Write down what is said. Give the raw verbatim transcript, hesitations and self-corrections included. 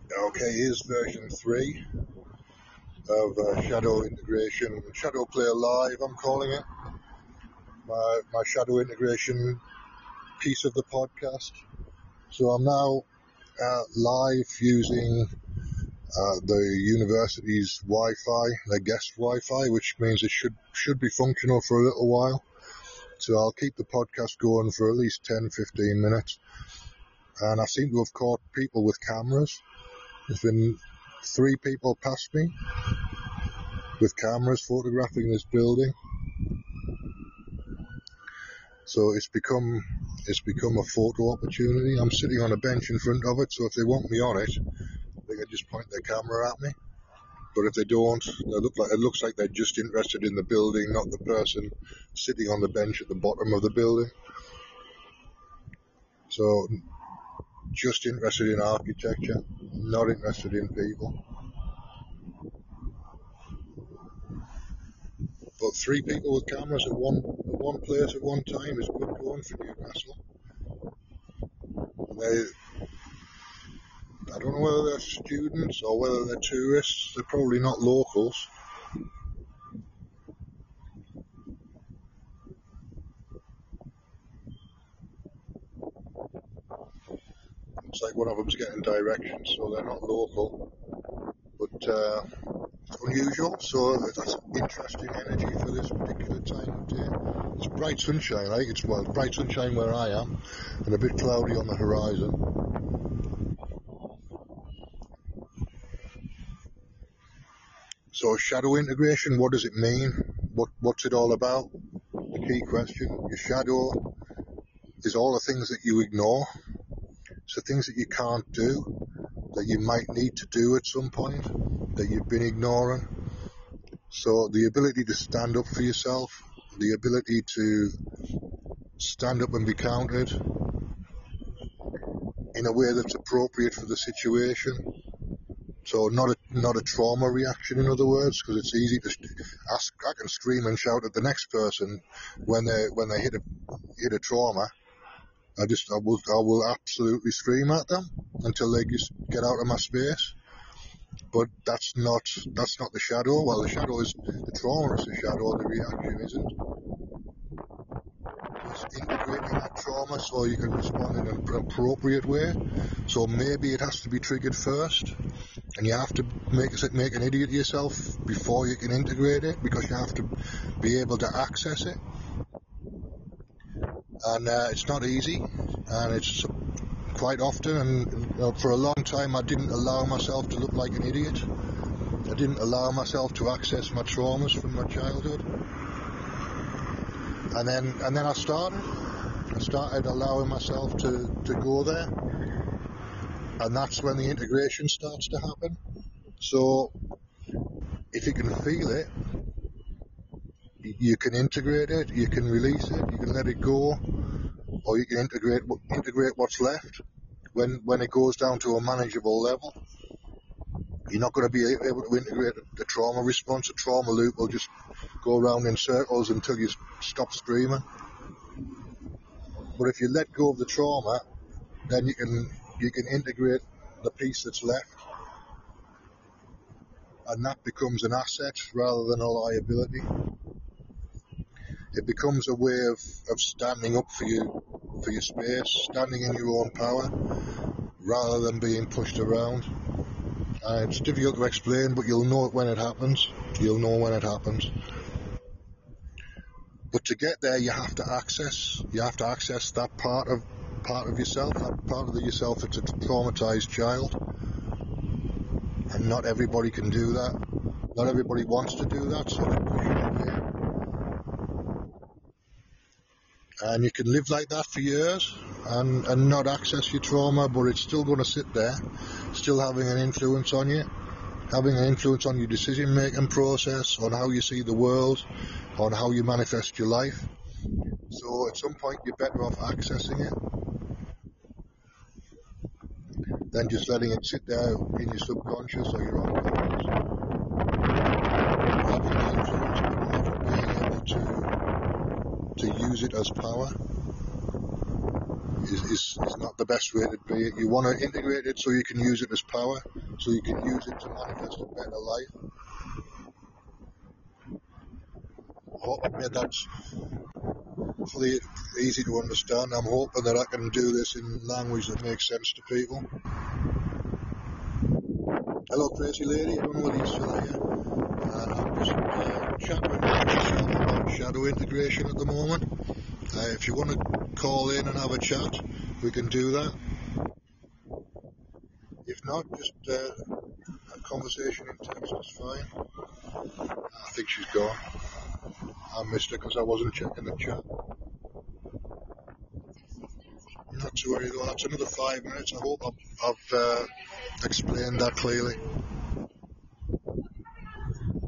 Okay, here's version three of uh, Shadow Integration, Shadow Player Live, I'm calling it. My, my Shadow Integration piece of the podcast. So I'm now uh, live using uh, the university's Wi-Fi, their guest Wi-Fi, which means it should should be functional for a little while. So I'll keep the podcast going for at least ten to fifteen minutes. And I seem to have caught people with cameras. There's been three people past me with cameras photographing this building. So it's become it's become a photo opportunity. I'm sitting on a bench in front of it, so if they want me on it, they can just point their camera at me. But if they don't, they look like it looks like they're just interested in the building, not the person sitting on the bench at the bottom of the building. So just interested in architecture, not interested in people. But three people with cameras at one at one place at one time is good going for Newcastle. They, I don't know whether they're students or whether they're tourists. They're probably not locals. It's like one of them's getting directions, so they're not local. But uh, unusual, so that's interesting energy for this particular time of day. It's bright sunshine, right? It's well, bright sunshine where I am, and a bit cloudy on the horizon. So shadow integration, what does it mean? What What's it all about? The key question. Your shadow is all the things that you ignore. So things that you can't do, that you might need to do at some point, that you've been ignoring. So the ability to stand up for yourself, the ability to stand up and be counted in a way that's appropriate for the situation. So not a not a trauma reaction, in other words, because it's easy to ask. I can scream and shout at the next person when they when they hit a hit a trauma. I just I will I will absolutely scream at them until they just get out of my space. But that's not that's not the shadow. Well, the shadow is the trauma is the shadow. The reaction isn't. It's integrating that trauma so you can respond in an appropriate way. So maybe it has to be triggered first, and you have to make make an idiot of yourself before you can integrate it, because you have to be able to access it. And uh, it's not easy, and it's quite often, and you know, for a long time I didn't allow myself to look like an idiot. I didn't allow myself to access my traumas from my childhood. And then and then I started. I started allowing myself to, to go there. And that's when the integration starts to happen. So if you can feel it, you can integrate it, you can release it, you can let it go, or you can integrate integrate what's left when when it goes down to a manageable level. You're not going to be able to integrate the trauma response. The trauma loop will just go around in circles until you stop screaming. But if you let go of the trauma, then you can you can integrate the piece that's left, and that becomes an asset rather than a liability. It becomes a way of, of standing up for you for your space, standing in your own power, rather than being pushed around. Uh, it's difficult to explain, but you'll know it when it happens. You'll know when it happens. But to get there, you have to access. You have to access that part of part of yourself, that part of the yourself that's a traumatized child. And not everybody can do that. Not everybody wants to do that, so they push it away. And you can live like that for years and, and not access your trauma, but it's still going to sit there, still having an influence on you, having an influence on your decision-making process, on how you see the world, on how you manifest your life. So at some point you're better off accessing it than just letting it sit there in your subconscious or your unconscious. Having the influence, but not being able to to use it as power. is, is, is not the best way to be. You want to integrate it so you can use it as power, so you can use it to manifest a better life. I hope I've made that clear, easy to understand. I'm hoping that I can do this in language that makes sense to people. Hello, crazy lady. I don't know whether you're still here. And I'm just uh, chatting with myself about shadow integration at the moment. Uh, if you want to call in and have a chat, we can do that. If not, just uh, a conversation in text is fine. I think she's gone. I missed her because I wasn't checking the chat. Not to worry though, that's another five minutes. I hope I've, I've uh, explained that clearly.